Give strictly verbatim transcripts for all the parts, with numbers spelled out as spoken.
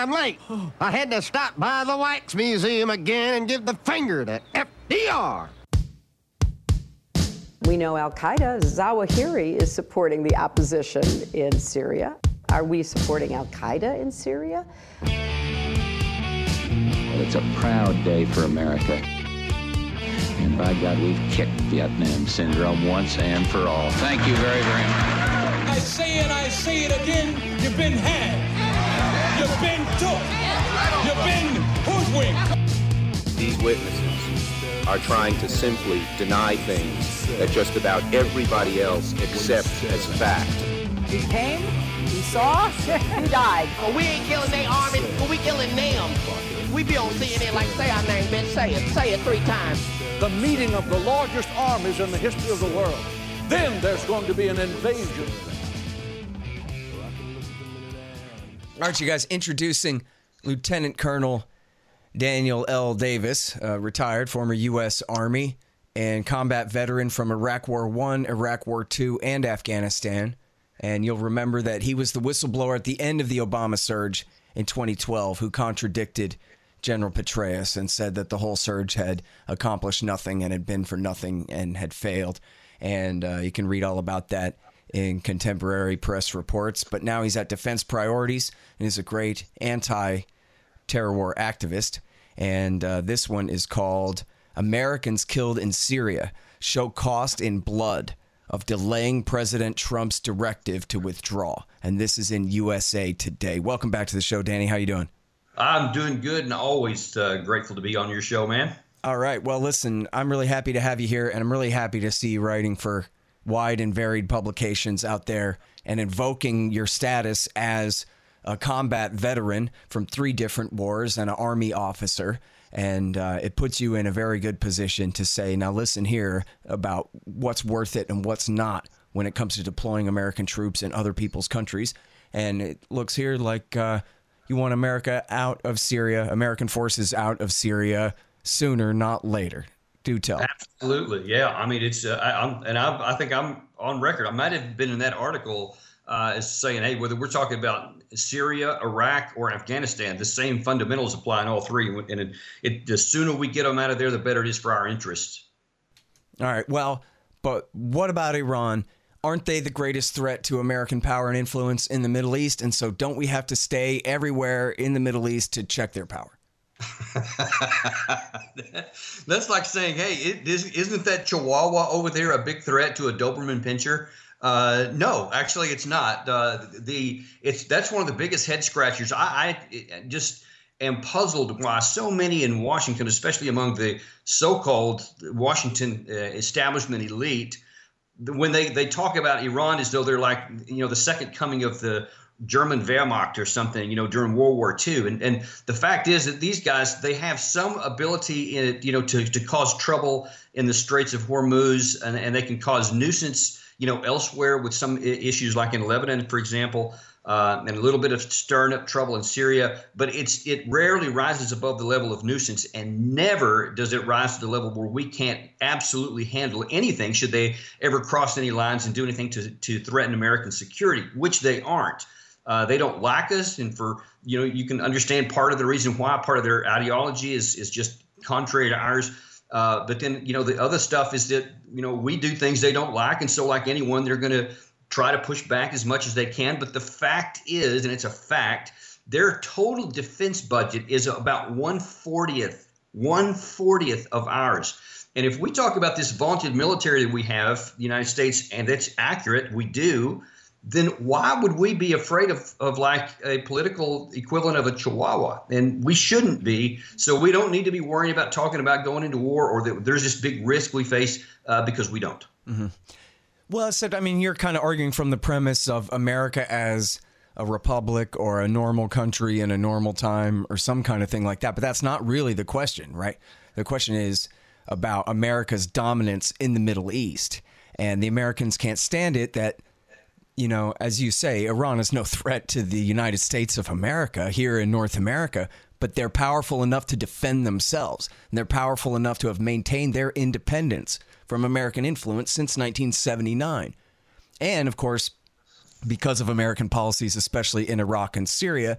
I'm late. I had to stop by the Wax Museum again and give the finger to F D R. We know Al-Qaeda, Zawahiri, is supporting the opposition in Syria. Are we supporting Al-Qaeda in Syria? Well, it's a proud day for America. And by God, we've kicked Vietnam syndrome once and for all. Thank you very, very much. I say it, I say it again, you've been had. You've been took. You've been hoodwinked. These witnesses are trying to simply deny things that just about everybody else accepts as fact. He came, he saw, he died. Well, we ain't killing their army, but we killing them. We be on C N N like, say our name, bitch, say it, say it three times. The meeting of the largest armies in the history of the world. Then there's going to be an invasion. All right, you guys, introducing Lieutenant Colonel Daniel L. Davis, uh, retired former U S Army and combat veteran from Iraq War One, Iraq War Two, and Afghanistan. And you'll remember that he was the whistleblower at the end of the Obama surge in twenty twelve who contradicted General Petraeus and said that the whole surge had accomplished nothing and had been for nothing and had failed. And uh, you can read all about that in contemporary press reports. But now he's at Defense Priorities and is a great anti-terror war activist. And uh, this one is called Americans Killed in Syria Show Cost in Blood of Delaying President Trump's Directive to Withdraw. And this is in U S A Today. Welcome back to the show, Danny. How you doing? I'm doing good and always uh, grateful to be on your show, man. All right. Well, listen, I'm really happy to have you here, and I'm really happy to see you writing for wide and varied publications out there and invoking your status as a combat veteran from three different wars and an Army officer. And uh, it puts you in a very good position to say, now listen here about what's worth it and what's not when it comes to deploying American troops in other people's countries. And it looks here like uh, you want America out of Syria, American forces out of Syria sooner, not later. Do tell. Absolutely. Yeah. I mean, it's, uh, I, I'm, and I, I think I'm on record. I might have been in that article uh, as saying, hey, whether we're talking about Syria, Iraq, or Afghanistan, the same fundamentals apply in all three. And it, it, the sooner we get them out of there, the better it is for our interests. All right. Well, but what about Iran? Aren't they the greatest threat to American power and influence in the Middle East? And so don't we have to stay everywhere in the Middle East to check their power? That's like saying, hey, it, isn't that Chihuahua over there a big threat to a Doberman Pinscher? Uh, no, actually, it's not. Uh, the it's that's one of the biggest head scratchers. I, I just am puzzled why so many in Washington, especially among the so-called Washington uh, establishment elite, when they, they talk about Iran as though they're like, you know, the second coming of the German Wehrmacht or something, you know, during World War Two. And and the fact is that these guys, they have some ability in it, you know, to, to cause trouble in the Straits of Hormuz, and, and they can cause nuisance, you know, elsewhere with some issues like in Lebanon, for example, uh, and a little bit of stirring up trouble in Syria. But it's it rarely rises above the level of nuisance, and never does it rise to the level where we can't absolutely handle anything should they ever cross any lines and do anything to, to threaten American security, which they aren't. Uh, they don't like us, and for you know, you can understand part of the reason why. Part of their ideology is is just contrary to ours. Uh, but then you know, the other stuff is that you know we do things they don't like, and so like anyone, they're going to try to push back as much as they can. But the fact is, and it's a fact, their total defense budget is about one fortieth, one fortieth of ours. And if we talk about this vaunted military that we have, the United States, and that's accurate, we do. Then why would we be afraid of, of like a political equivalent of a Chihuahua? And we shouldn't be. So we don't need to be worrying about talking about going into war, or that there's this big risk we face uh, because we don't. Mm-hmm. Well, so, I mean, you're kind of arguing from the premise of America as a republic or a normal country in a normal time or some kind of thing like that. But that's not really the question, right? The question is about America's dominance in the Middle East. And the Americans can't stand it that, you know, as you say, Iran is no threat to the United States of America here in North America, but they're powerful enough to defend themselves. And they're powerful enough to have maintained their independence from American influence since nineteen seventy-nine. And, of course, because of American policies, especially in Iraq and Syria,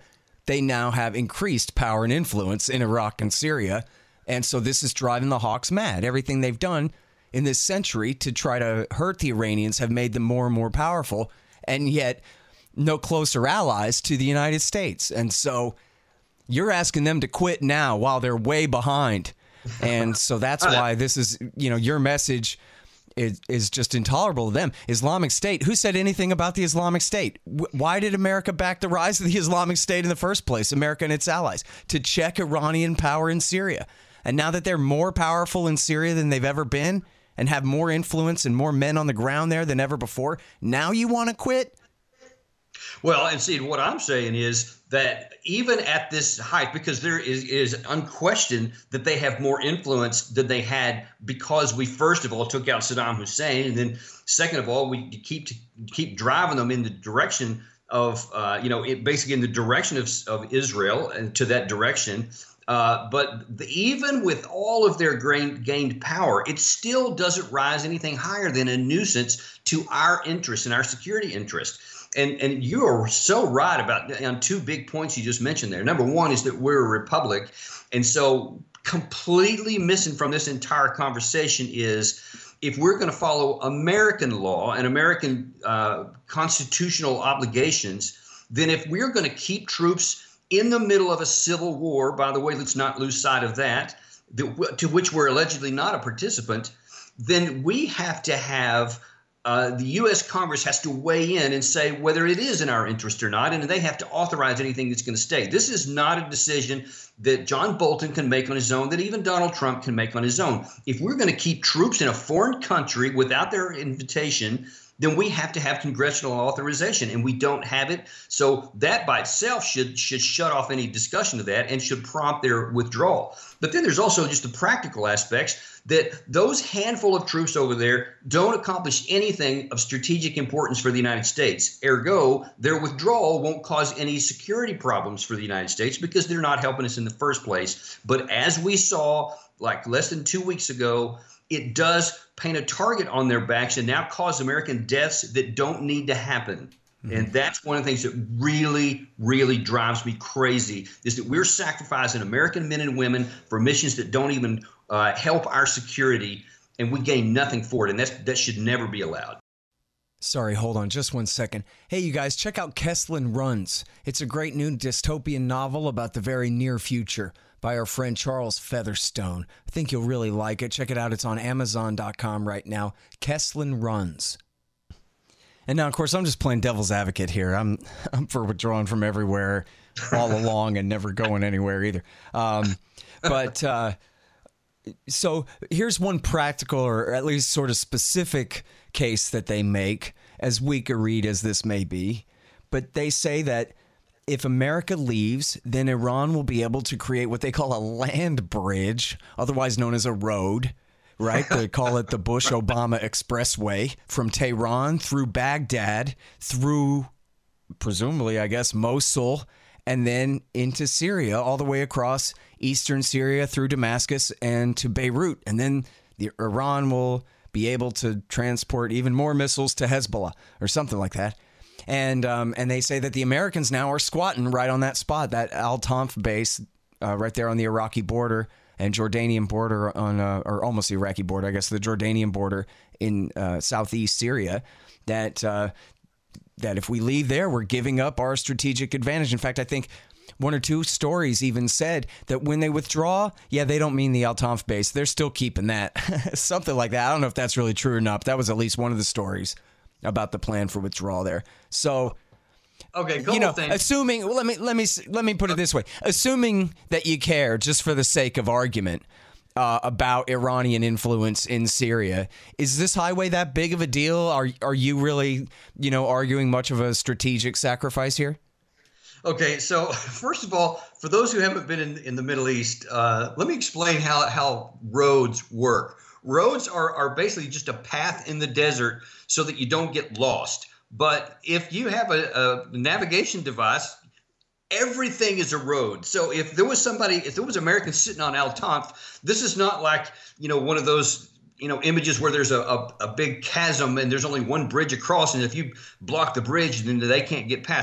they now have increased power and influence in Iraq and Syria. And so this is driving the hawks mad. Everything they've done in this century to try to hurt the Iranians have made them more and more powerful, and yet no closer allies to the United States. And so you're asking them to quit now while they're way behind. And so that's why this is, you know, your message is, is just intolerable to them. Islamic State, who said anything about the Islamic State? Why did America back the rise of the Islamic State in the first place, America and its allies? To check Iranian power in Syria. And now that they're more powerful in Syria than they've ever been and have more influence and more men on the ground there than ever before, now you want to quit? Well, and see, what I'm saying is that even at this height, because there is, is unquestioned that they have more influence than they had because we, first of all, took out Saddam Hussein. And then second of all, we keep keep driving them in the direction of, uh, you know, it, basically in the direction of, of Israel and to that direction. Uh, but the, even with all of their gained, gained power, it still doesn't rise anything higher than a nuisance to our interest and our security interest. And and you are so right about on two big points you just mentioned there. Number one is that we're a republic. And so completely missing from this entire conversation is if we're going to follow American law and American uh, constitutional obligations, then if we're going to keep troops in the middle of a civil war, by the way, let's not lose sight of that, that to which we're allegedly not a participant, then we have to have Uh, the U S Congress has to weigh in and say whether it is in our interest or not, and they have to authorize anything that's going to stay. This is not a decision that John Bolton can make on his own, that even Donald Trump can make on his own. If we're going to keep troops in a foreign country without their invitation, then we have to have congressional authorization, and we don't have it. So that by itself should should shut off any discussion of that and should prompt their withdrawal. But then there's also just the practical aspects that those handful of troops over there don't accomplish anything of strategic importance for the United States. Ergo, their withdrawal won't cause any security problems for the United States because they're not helping us in the first place. But as we saw like less than two weeks ago, it does paint a target on their backs and now cause American deaths that don't need to happen. Mm-hmm. And that's one of the things that really, really drives me crazy is that we're sacrificing American men and women for missions that don't even uh, help our security, and we gain nothing for it. And that's, that should never be allowed. Sorry, hold on just one second. Hey, you guys, check out Kesslin Runs. It's a great new dystopian novel about the very near future by our friend Charles Featherstone. I think you'll really like it. Check it out. It's on amazon dot com right now. Kesslin Runs. And now, of course, I'm just playing devil's advocate here. I'm I'm for withdrawing from everywhere all along and never going anywhere either. Um, but uh, so here's one practical or at least sort of specific case that they make, as weak a read as this may be. But they say that if America leaves, then Iran will be able to create what they call a land bridge, otherwise known as a road, right? They call it the Bush-Obama Expressway from Tehran through Baghdad, through, presumably, I guess, Mosul, and then into Syria, all the way across eastern Syria through Damascus and to Beirut. And then the Iran will be able to transport even more missiles to Hezbollah or something like that. And um, and they say that the Americans now are squatting right on that spot, that Al-Tanf base uh, right there on the Iraqi border and Jordanian border on, uh, or almost the Iraqi border, I guess, the Jordanian border in uh, southeast Syria, that uh, that if we leave there, we're giving up our strategic advantage. In fact, I think one or two stories even said that when they withdraw, yeah, they don't mean the Al-Tanf base. They're still keeping that. Something like that. I don't know if that's really true or not, but that was at least one of the stories about the plan for withdrawal there. So, okay, cool. You know, thing. assuming well, let me let me let me put it this way: assuming that you care, just for the sake of argument, uh, about Iranian influence in Syria, is this highway that big of a deal? Are are you really, you know, arguing much of a strategic sacrifice here? Okay, so first of all, for those who haven't been in, in the Middle East, uh, let me explain how how roads work. Roads are, are basically just a path in the desert so that you don't get lost. But if you have a, a navigation device, everything is a road. So if there was somebody, if there was Americans sitting on Al-Tanf, this is not like, you know, one of those, you know, images where there's a, a, a big chasm and there's only one bridge across. And if you block the bridge, then they can't get past.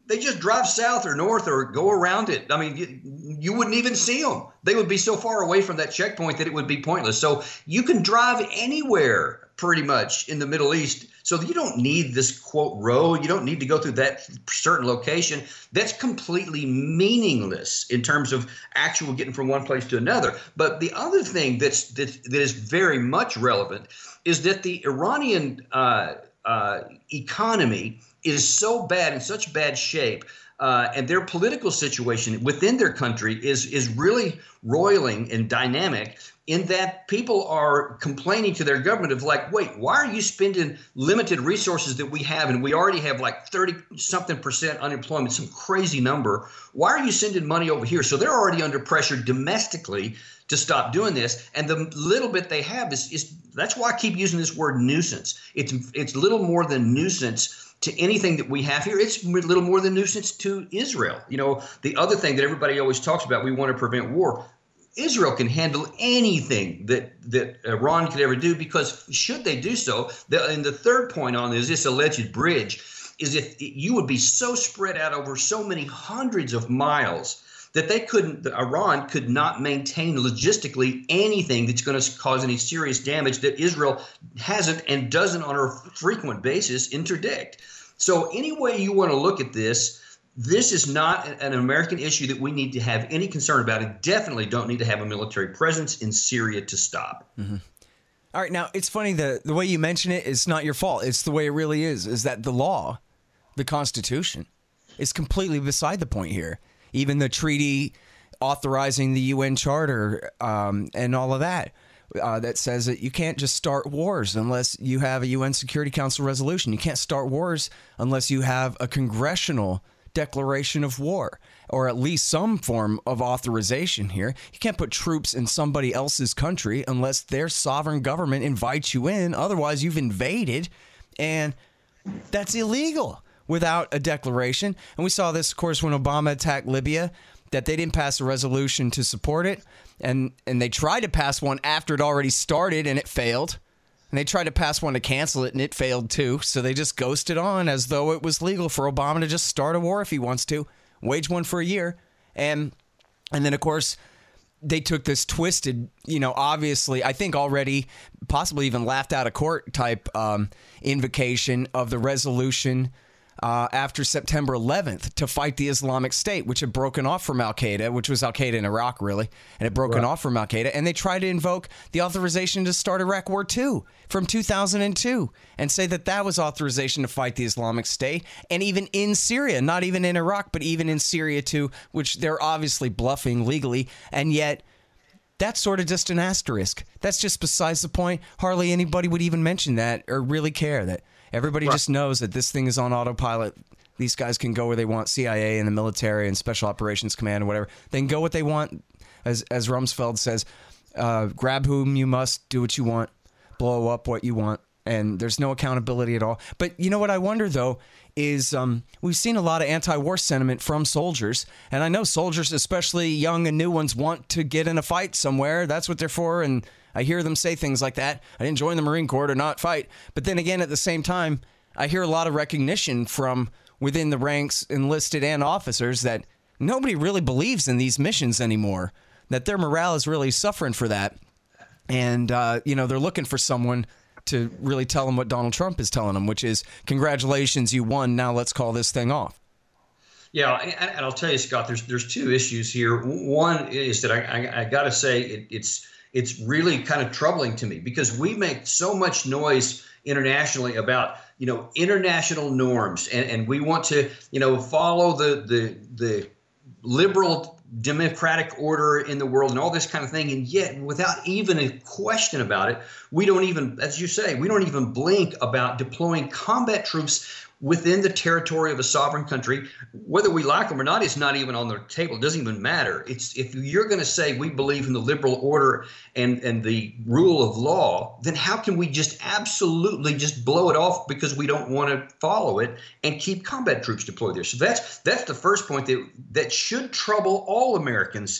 they just drive south or north or go around it. I mean, you, you wouldn't even see them. They would be so far away from that checkpoint that it would be pointless. So you can drive anywhere pretty much in the Middle East. So you don't need this, quote, road. You don't need to go through that certain location. That's completely meaningless in terms of actual getting from one place to another. But the other thing that's that, that is very much relevant is that the Iranian uh, uh, economy is so bad, in such bad shape, uh, and their political situation within their country is is really roiling and dynamic, in that people are complaining to their government of like, wait, why are you spending limited resources that we have, and we already have like thirty something percent unemployment, some crazy number. Why are you sending money over here? So they're already under pressure domestically to stop doing this. And the little bit they have is, is that's why I keep using this word nuisance. It's it's little more than nuisance to anything that we have here. It's a little more than nuisance to Israel. You know, the other thing that everybody always talks about, we want to prevent war. Israel can handle anything that, that Iran could ever do, because should they do so, the, and the third point on this, this alleged bridge, is if you would be so spread out over so many hundreds of miles that they couldn't, that Iran could not maintain logistically anything that's going to cause any serious damage that Israel hasn't and doesn't on a frequent basis interdict. So any way you want to look at this, this is not an American issue that we need to have any concern about, and definitely don't need to have a military presence in Syria to stop. Mm-hmm. All right, now it's funny, the the way you mention it, it's not your fault. It's the way it really is, is that the law, the Constitution, is completely beside the point here. Even the treaty authorizing the U N Charter um, and all of that, uh, that says that you can't just start wars unless you have a U N Security Council resolution. You can't start wars unless you have a congressional declaration of war, or at least some form of authorization here. You can't put troops in somebody else's country unless their sovereign government invites you in. Otherwise, you've invaded, and that's illegal without a declaration. And we saw this, of course, when Obama attacked Libya, that they didn't pass a resolution to support it, and and they tried to pass one after it already started, and it failed. And they tried to pass one to cancel it, and it failed too. So they just ghosted on as though it was legal for Obama to just start a war if he wants to, wage one for a year. And and then, of course, they took this twisted, you know, obviously, I think already possibly even laughed out of court type um, invocation of the resolution Uh, after September eleventh to fight the Islamic State, which had broken off from Al-Qaeda, which was Al-Qaeda in Iraq, really, and had broken right. off from Al-Qaeda. And they tried to invoke the authorization to start Iraq War Two from two thousand two and say that that was authorization to fight the Islamic State. And even in Syria, not even in Iraq, but even in Syria too, which they're obviously bluffing legally. And yet that's sort of just an asterisk. That's just besides the point. Hardly anybody would even mention that or really care. That everybody right. just knows that this thing is on autopilot. These guys can go where they want, C I A and the military and Special Operations Command or whatever. They can go what they want. As as Rumsfeld says, uh, grab whom you must, do what you want, blow up what you want. And there's no accountability at all. But you know what I wonder, though, is um, we've seen a lot of anti-war sentiment from soldiers. And I know soldiers, especially young and new ones, want to get in a fight somewhere. That's what they're for. And I hear them say things like that. I didn't join the Marine Corps to not fight. But then again, at the same time, I hear a lot of recognition from within the ranks, enlisted and officers, that nobody really believes in these missions anymore, that their morale is really suffering for that. And, uh, you know, they're looking for someone to really tell them what Donald Trump is telling them, which is, congratulations, you won. Now let's call this thing off. Yeah, and, and I'll tell you, Scott, there's there's two issues here. One is that I, I, I got to say it, it's it's really kind of troubling to me, because we make so much noise internationally about, you know, international norms, and, and we want to, you know, follow the the the liberal democratic order in the world and all this kind of thing. And yet, without even a question about it, we don't even, as you say, we don't even blink about deploying combat troops within the territory of a sovereign country. Whether we like them or not, it's not even on the table. It doesn't even matter. It's if you're going to say we believe in the liberal order and, and the rule of law, then how can we just absolutely just blow it off because we don't want to follow it and keep combat troops deployed there? So that's that's the first point that that should trouble all Americans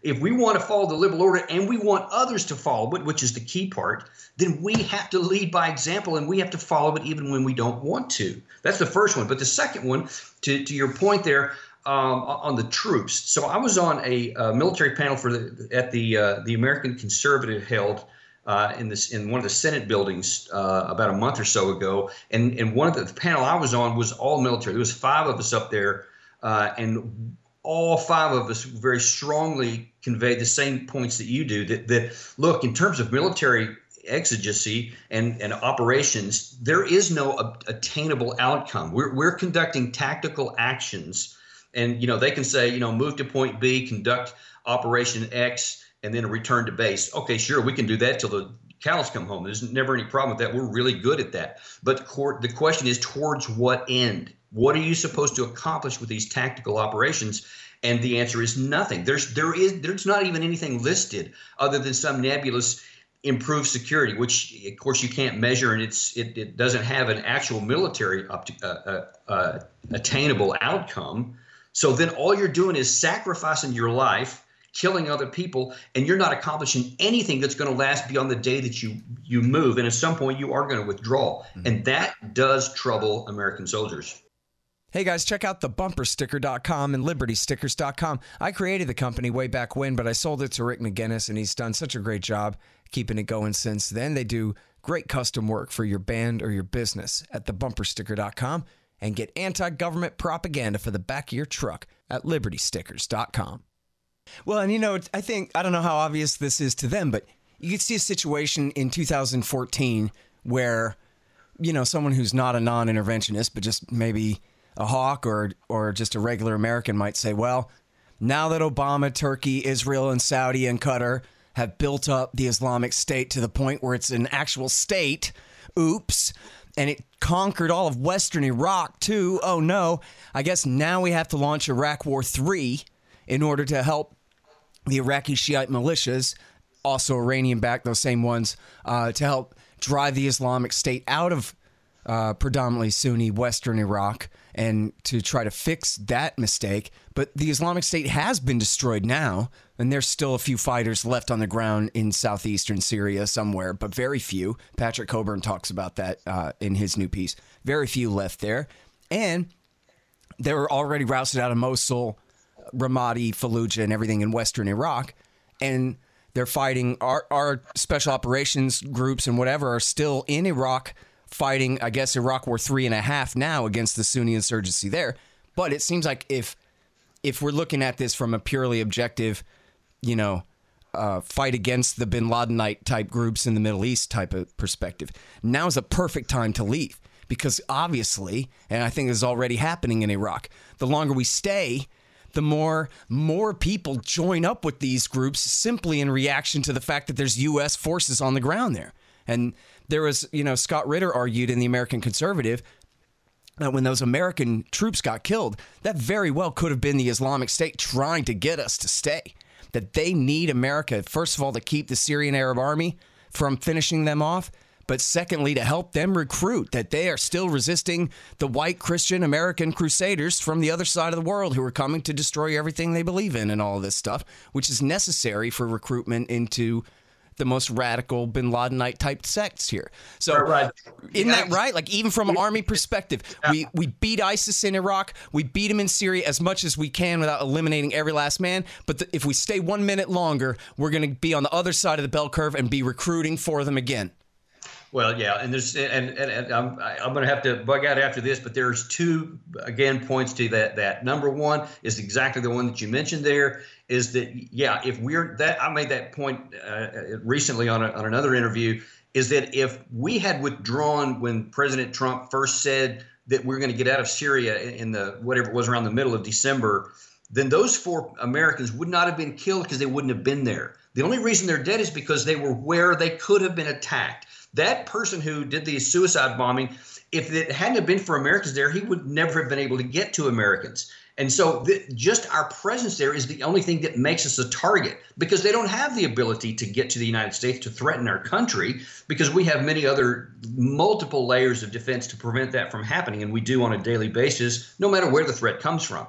if we want to follow the liberal order and we want others to follow it, which is the key part, then we have to lead by example, and we have to follow it even when we don't want to. That's the first one. But the second one, to, to your point there, um, on the troops. So I was on a, a military panel for the, at the uh, the American Conservative held uh, in this in one of the Senate buildings uh, about a month or so ago, and and one of the, the panel I was on was all military. There was five of us up there, uh, and all five of us very strongly conveyed the same points that you do, that, that look, in terms of military exigency and, and operations, there is no ob- attainable outcome. We're, we're conducting tactical actions, and, you know, they can say, you know, move to point B, conduct operation X, and then return to base. Okay, sure, we can do that till the cows come home. There's never any problem with that. We're really good at that. But court, the question is, towards what end? What are you supposed to accomplish with these tactical operations? And the answer is nothing. There's there is there's not even anything listed other than some nebulous improved security, which of course you can't measure, and it's it, it doesn't have an actual military up to, uh, uh, uh, attainable outcome. So then all you're doing is sacrificing your life, killing other people, and you're not accomplishing anything that's going to last beyond the day that you you move. And at some point you are going to withdraw, mm-hmm. and that does trouble American soldiers. Hey guys, check out the bumper sticker dot com and liberty stickers dot com. I created the company way back when, but I sold it to Rick McGinnis, and he's done such a great job keeping it going since then. They do great custom work for your band or your business at the bumper sticker dot com, and get anti-government propaganda for the back of your truck at liberty stickers dot com. Well, and you know, I think, I don't know how obvious this is to them, but you could see a situation in two thousand fourteen where, you know, someone who's not a non-interventionist, but just maybe a hawk or or just a regular American might say, well, now that Obama, Turkey, Israel, and Saudi and Qatar have built up the Islamic State to the point where it's an actual state, oops, and it conquered all of Western Iraq too, oh no, I guess now we have to launch Iraq War three in order to help the Iraqi Shiite militias, also Iranian-backed, those same ones, uh, to help drive the Islamic State out of uh, predominantly Sunni Western Iraq, and to try to fix that mistake. But the Islamic State has been destroyed now, and there's still a few fighters left on the ground in southeastern Syria somewhere, but very few. Patrick Coburn talks about that uh, in his new piece. Very few left there. And they were already rousted out of Mosul, Ramadi, Fallujah, and everything in western Iraq. And they're fighting, our, our special operations groups and whatever are still in Iraq fighting, I guess, Iraq War three and a half now against the Sunni insurgency there. But it seems like if if we're looking at this from a purely objective, you know, uh, fight against the bin Ladenite type groups in the Middle East type of perspective, now's a perfect time to leave. Because obviously, and I think this is already happening in Iraq, the longer we stay, the more more people join up with these groups simply in reaction to the fact that there's U S forces on the ground there. And there was, you know, Scott Ritter argued in the American Conservative that when those American troops got killed, that very well could have been the Islamic State trying to get us to stay. That they need America, first of all, to keep the Syrian Arab Army from finishing them off, but secondly, to help them recruit, that they are still resisting the white Christian American crusaders from the other side of the world who are coming to destroy everything they believe in and all of this stuff, which is necessary for recruitment into the most radical bin Ladenite type sects here. So right, right. Isn't that right? Like, even from an army perspective, we, we beat ISIS in Iraq, we beat them in Syria as much as we can without eliminating every last man. But the, if we stay one minute longer, we're going to be on the other side of the bell curve and be recruiting for them again. Well, yeah, and there's and, and, and I'm I'm going to have to bug out after this, but there's two again points to that. That number one is exactly the one that you mentioned there. Is that yeah? If we're that I made that point uh, recently on a, on another interview. Is that if we had withdrawn when President Trump first said that we're going to get out of Syria in the whatever it was around the middle of December, then those four Americans would not have been killed because they wouldn't have been there. The only reason they're dead is because they were where they could have been attacked. That person who did the suicide bombing, if it hadn't have been for Americans there, he would never have been able to get to Americans. And so th- just our presence there is the only thing that makes us a target, because they don't have the ability to get to the United States to threaten our country, because we have many other multiple layers of defense to prevent that from happening. And we do on a daily basis, no matter where the threat comes from.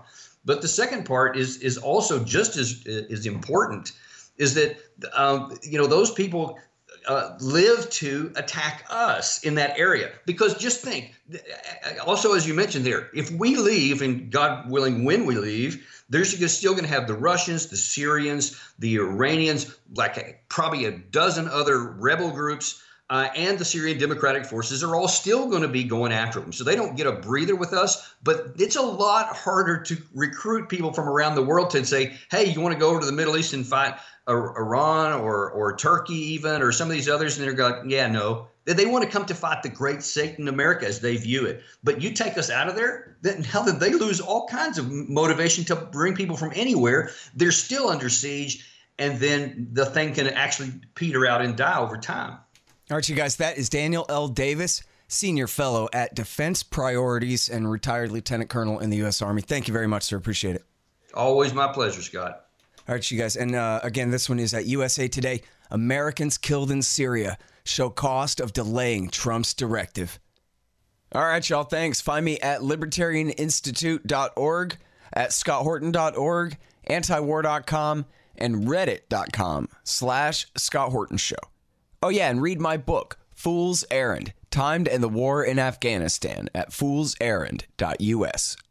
But the second part is is also just as as important, is that um, you know those people uh, live to attack us in that area. Because just think, also as you mentioned there, if we leave, and God willing, when we leave, there's still going to have the Russians, the Syrians, the Iranians, like a, probably a dozen other rebel groups. Uh, and the Syrian Democratic Forces are all still going to be going after them. So they don't get a breather with us, but it's a lot harder to recruit people from around the world to say, hey, you want to go over to the Middle East and fight Iran or or Turkey even, or some of these others? And they're going, yeah, no. They want to come to fight the great Satan America as they view it. But you take us out of there, then now that they lose all kinds of motivation to bring people from anywhere, they're still under siege, and then the thing can actually peter out and die over time. All right, you guys, that is Daniel L. Davis, Senior Fellow at Defense Priorities and retired Lieutenant Colonel in the U S. Army. Thank you very much, sir. Appreciate it. Always my pleasure, Scott. All right, you guys. And uh, again, this one is at U S A Today. Americans killed in Syria show cost of delaying Trump's directive. All right, y'all. Thanks. Find me at libertarian institute dot org, at scott horton dot org, antiwar dot com, and reddit dot com slash Scott Horton Show. Oh, yeah, and read my book, Fool's Errand, Time to End the War in Afghanistan, at fools errand dot U S.